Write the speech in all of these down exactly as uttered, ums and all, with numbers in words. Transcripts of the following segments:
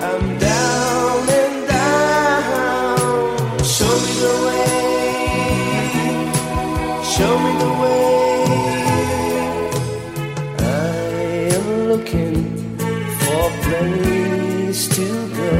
I'm down and down. Show me the way, show me the way. I am looking for a place to go.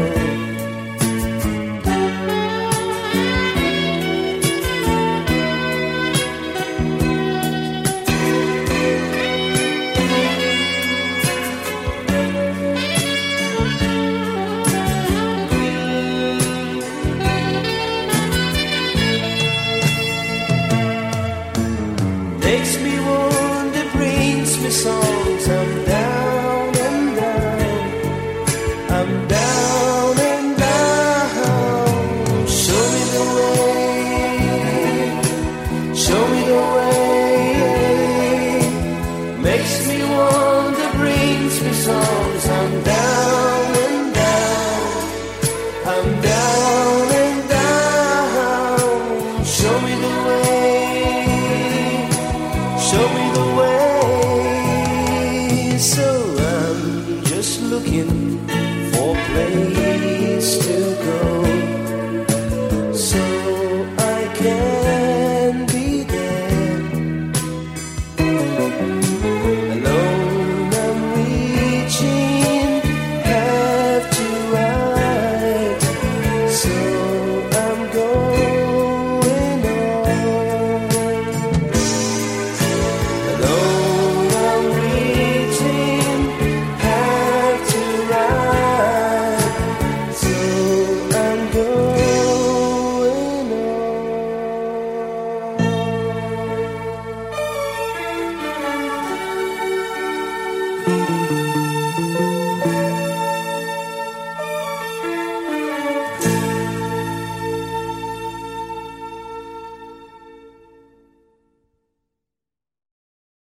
Makes me wonder, brings me songs. I'm down and down. I'm down and down. Show me the way, show me the way. Makes me wonder, brings me songs. I'm down and down. I'm down and down. Show me the way, show me the way. So I'm just looking for a place to go, so I can be there. Alone I'm reaching, have to ride, so I'm going on. Alone I'm reaching, have to ride, so I'm going on.